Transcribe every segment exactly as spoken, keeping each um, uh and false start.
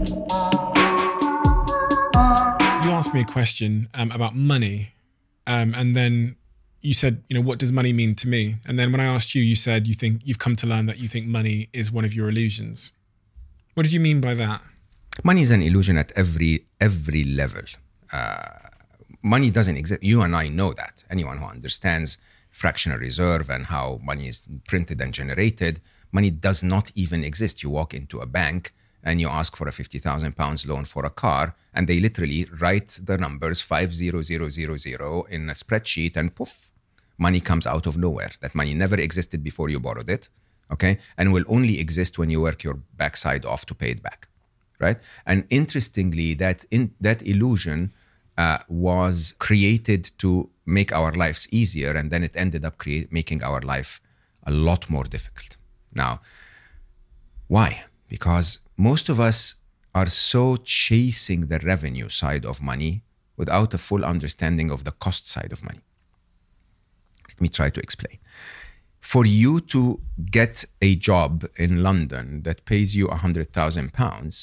You asked me a question um, about money, um, and then you said, you know, what does money mean to me? And then when I asked you, you said you think you've come to learn that you think money is one of your illusions. What did you mean by that? Money is an illusion at every every level. Uh, money doesn't exist. You and I know that. Anyone who understands fractional reserve and how money is printed and generated, money does not even exist. You walk into a bank and you ask for a fifty thousand pounds loan for a car, and they literally write the numbers five zero zero zero zero in a spreadsheet, and poof, money comes out of nowhere. That money never existed before you borrowed it, okay? And will only exist when you work your backside off to pay it back, right? And interestingly, that in, that illusion uh, was created to make our lives easier, and then it ended up create, making our life a lot more difficult. Now, why? Because most of us are so chasing the revenue side of money without a full understanding of the cost side of money. Let me try to explain. For you to get a job in London that pays you one hundred thousand pounds,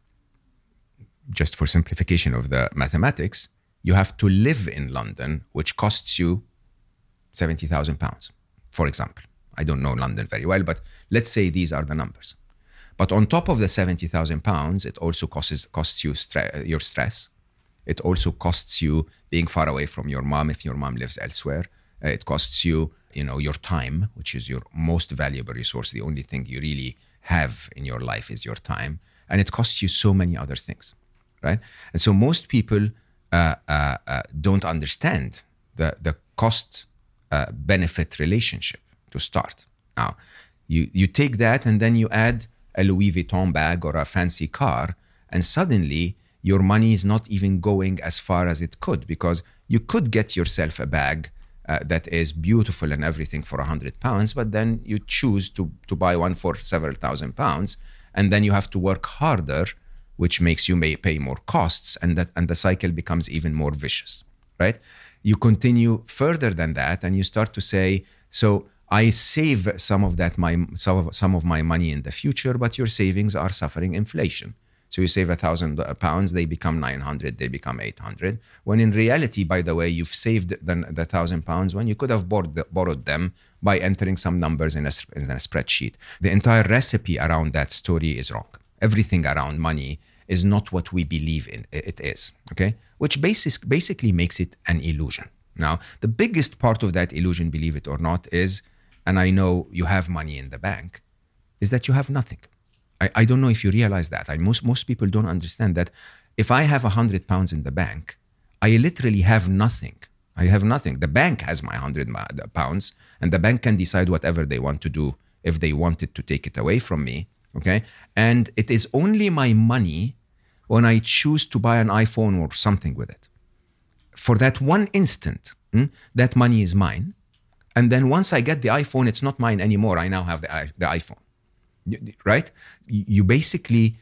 just for simplification of the mathematics, you have to live in London, which costs you seventy thousand pounds, for example. I don't know London very well, but let's say these are the numbers. But on top of the seventy thousand pounds, it also costs, costs you stre- your stress. It also costs you being far away from your mom if your mom lives elsewhere. Uh, it costs you, you know, your time, which is your most valuable resource. The only thing you really have in your life is your time. And it costs you so many other things, right? And so most people uh, uh, uh, don't understand the, the cost-benefit uh, relationship to start. Now, you, you take that and then you add a Louis Vuitton bag or a fancy car, and suddenly your money is not even going as far as it could, because you could get yourself a bag uh, that is beautiful and everything for one hundred pounds, but then you choose to, to buy one for several thousand pounds, and then you have to work harder, which makes you may pay more costs, and that and the cycle becomes even more vicious, right? You continue further than that, and you start to say, so I save some of that my some of, some of my money in the future, but your savings are suffering inflation. So you save a thousand pounds, they become nine hundred, they become eight hundred. When in reality, by the way, you've saved the, the thousand pounds when you could have borrowed, borrowed them by entering some numbers in a, in a spreadsheet. The entire recipe around that story is wrong. Everything around money is not what we believe in it is, okay? Which basis, basically makes it an illusion. Now, the biggest part of that illusion, believe it or not, is, and I know you have money in the bank, is that you have nothing. I, I don't know if you realize that. I, most, most people don't understand that if I have one hundred pounds in the bank, I literally have nothing. I have nothing. The bank has my one hundred pounds, and the bank can decide whatever they want to do if they wanted to take it away from me, okay? And it is only my money when I choose to buy an iPhone or something with it. For that one instant, hmm, that money is mine. And then once I get the iPhone, it's not mine anymore. I now have the, the iPhone, right? You basically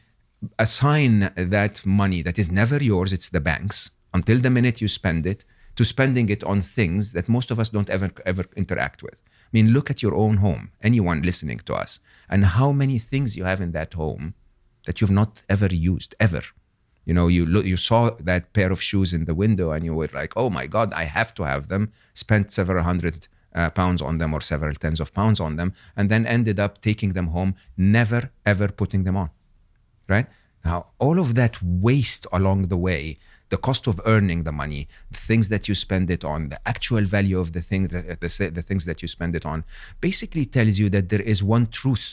assign that money that is never yours, it's the bank's, until the minute you spend it, to spending it on things that most of us don't ever, ever interact with. I mean, look at your own home, anyone listening to us, and how many things you have in that home that you've not ever used, ever. You know, you look, you saw that pair of shoes in the window and you were like, oh my God, I have to have them, spent several hundred Uh, pounds on them or several tens of pounds on them, and then ended up taking them home, never ever putting them on, right? Now, all of that waste along the way, the cost of earning the money, the things that you spend it on, the actual value of the things that the, the things that you spend it on, basically tells you that there is one truth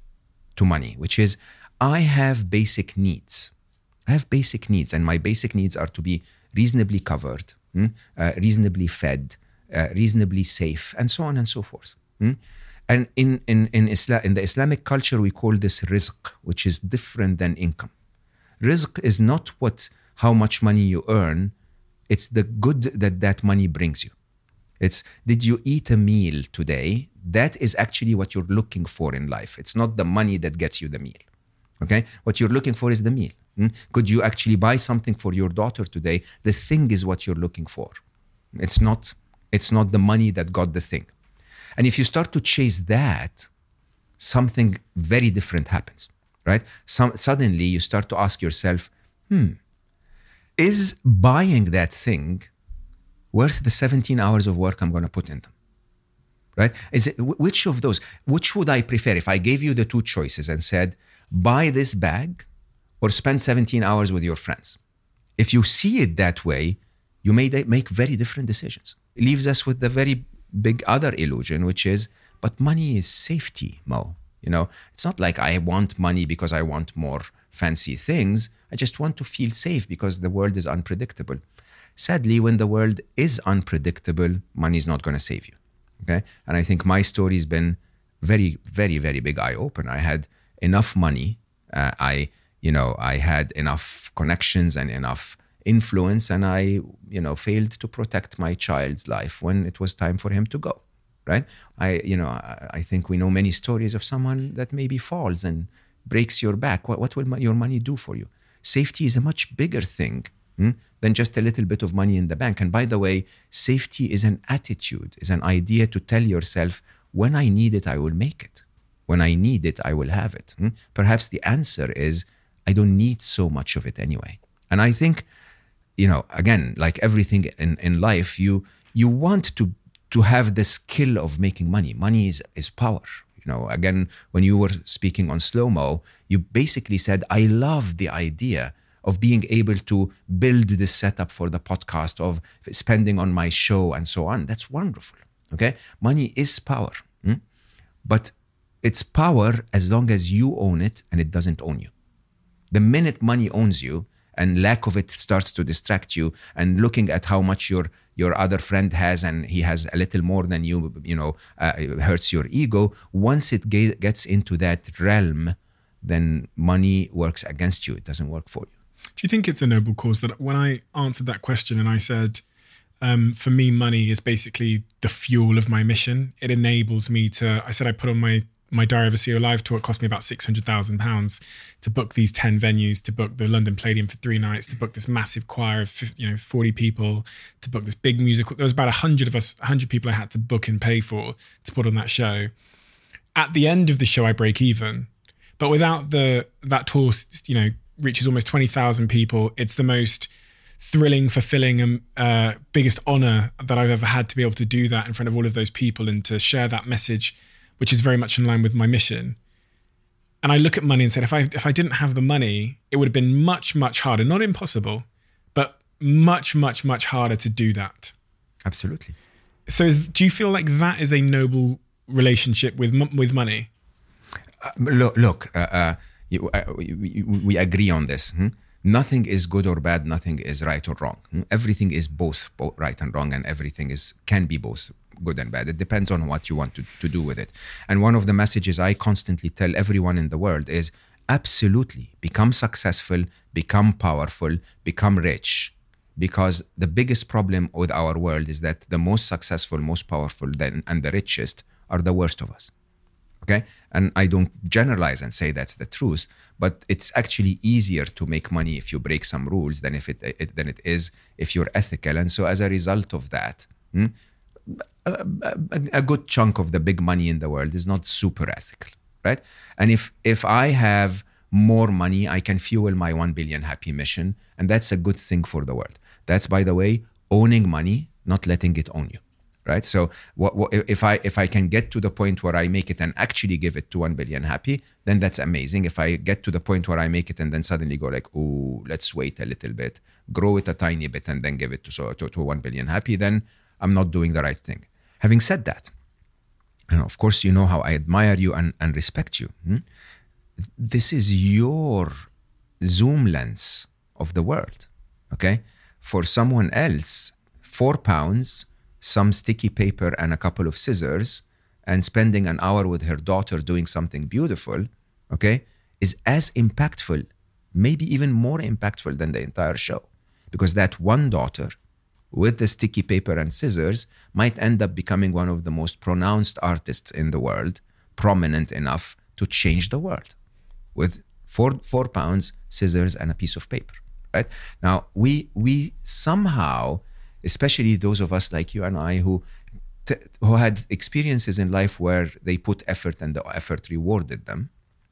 to money, which is I have basic needs. I have basic needs, and my basic needs are to be reasonably covered, hmm? uh, reasonably fed, Uh, reasonably safe, and so on and so forth. Hmm? And in in in Islam, in the Islamic culture, we call this rizq, which is different than income. Rizq is not what how much money you earn; it's the good that that money brings you. It's did you eat a meal today? That is actually what you're looking for in life. It's not the money that gets you the meal. Okay, what you're looking for is the meal. Hmm? Could you actually buy something for your daughter today? The thing is what you're looking for. It's not. It's not the money that got the thing. And if you start to chase that, something very different happens. right? Some, suddenly you start to ask yourself, hmm, is buying that thing worth the seventeen hours of work I'm going to put in them? Right? Is it, which of those, which would I prefer if I gave you the two choices and said, buy this bag or spend seventeen hours with your friends? If you see it that way, you may make very different decisions. It leaves us with the very big other illusion, which is, but money is safety, Mo. You know, it's not like I want money because I want more fancy things. I just want to feel safe because the world is unpredictable. Sadly, when the world is unpredictable, money is not going to save you. Okay. And I think my story has been very, very, very big eye opener. I had enough money. Uh, I, you know, I had enough connections and enough influence, and I, you know, failed to protect my child's life when it was time for him to go. Right. I, you know, I, I think we know many stories of someone that maybe falls and breaks your back. What, what will your money do for you? Safety is a much bigger thing Hmm? than just a little bit of money in the bank. And by the way, safety is an attitude, is an idea to tell yourself, when I need it, I will make it. When I need it, I will have it. Hmm? Perhaps the answer is, I don't need so much of it anyway. And I think, you know, again, like everything in, in life, you you want to to have the skill of making money. Money is, is power. You know, again, when you were speaking on Slow-Mo, you basically said, I love the idea of being able to build this setup for the podcast, of spending on my show and so on. That's wonderful, okay? Money is power, hmm? But it's power as long as you own it and it doesn't own you. The minute money owns you and lack of it starts to distract you, and looking at how much your your other friend has and he has a little more than you, you know, uh, it hurts your ego. Once it ge- gets into that realm, then money works against you. It doesn't work for you. Do you think it's a noble cause? That when I answered that question and I said, um, for me, money is basically the fuel of my mission. It enables me to, I said I put on my, my Diary of a C E O Live tour. It cost me about six hundred thousand pounds to book these ten venues, to book the London Palladium for three nights, to book this massive choir of, you know, forty people, to book this big musical. There was about one hundred of us, one hundred people I had to book and pay for to put on that show. At the end of the show, I break even. But without the that tour, you know, reaches almost twenty thousand people. It's the most thrilling, fulfilling, and uh, biggest honor that I've ever had to be able to do that in front of all of those people and to share that message, which is very much in line with my mission. And I look at money and said, if I if I didn't have the money, it would have been much, much harder. Not impossible, but much, much, much harder to do that. Absolutely. So is, do you feel like that is a noble relationship with with money? Uh, look, look uh, uh, You, uh, we, we agree on this. Hmm? Nothing is good or bad. Nothing is right or wrong. Hmm? Everything is both, both right and wrong, and everything is can be both good and bad. It depends on what you want to, to do with it. And one of the messages I constantly tell everyone in the world is absolutely become successful, become powerful, become rich. Because the biggest problem with our world is that the most successful, most powerful, then and the richest are the worst of us. Okay, and I don't generalize and say that's the truth, but it's actually easier to make money if you break some rules than if it, it than it is if you're ethical. And so, as a result of that, hmm, a, a, a good chunk of the big money in the world is not super ethical, right? And if if I have more money, I can fuel my one billion happy mission, and that's a good thing for the world. That's, by the way, owning money, not letting it own you. Right. So what, what, if I if I can get to the point where I make it and actually give it to one billion happy, then that's amazing. If I get to the point where I make it and then suddenly go like, oh, let's wait a little bit, grow it a tiny bit and then give it to so to, to one billion happy, then I'm not doing the right thing. Having said that, and of course you know how I admire you and, and respect you. Hmm? This is your zoom lens of the world. Okay, for someone else, four pounds. Some sticky paper and a couple of scissors and spending an hour with her daughter doing something beautiful, okay, is as impactful, maybe even more impactful than the entire show. Because that one daughter with the sticky paper and scissors might end up becoming one of the most pronounced artists in the world, prominent enough to change the world with four, four pounds, scissors, and a piece of paper, right? Now, we we somehow... especially those of us like you and I who t- who had experiences in life where they put effort and the effort rewarded them,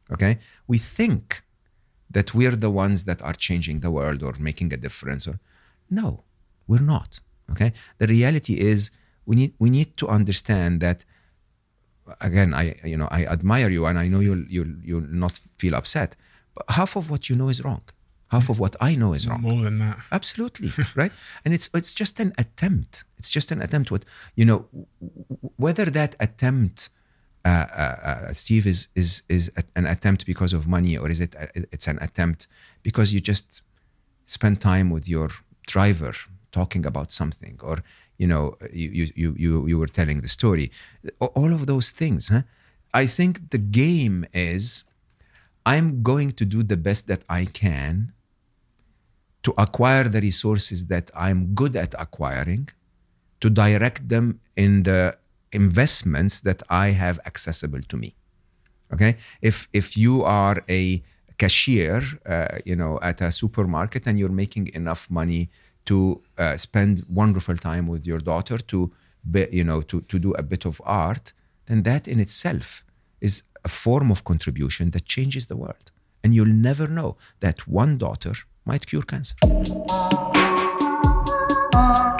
Okay, we think that we're the ones that are changing the world or making a difference. Or no, we're not. Okay, the reality is we need we need to understand that. Again, I you know I admire you, and I know you'll you'll you'll not feel upset. But half of what you know is wrong. Half of what I know is wrong. More than that. Absolutely, right? And it's it's just an attempt. It's just an attempt. What you know, whether that attempt, uh, uh, uh, Steve, is is is an attempt because of money, or is it it's an attempt because you just spend time with your driver talking about something, or you know, you you you you were telling the story. All of those things. Huh? I think the game is, I'm going to do the best that I can to acquire the resources that I'm good at acquiring, to direct them in the investments that I have accessible to me. Okay, if if you are a cashier, uh, you know, at a supermarket, and you're making enough money to uh, spend wonderful time with your daughter, to be, you know, to to do a bit of art, then that in itself is a form of contribution that changes the world. And you'll never know that one daughter might cure cancer.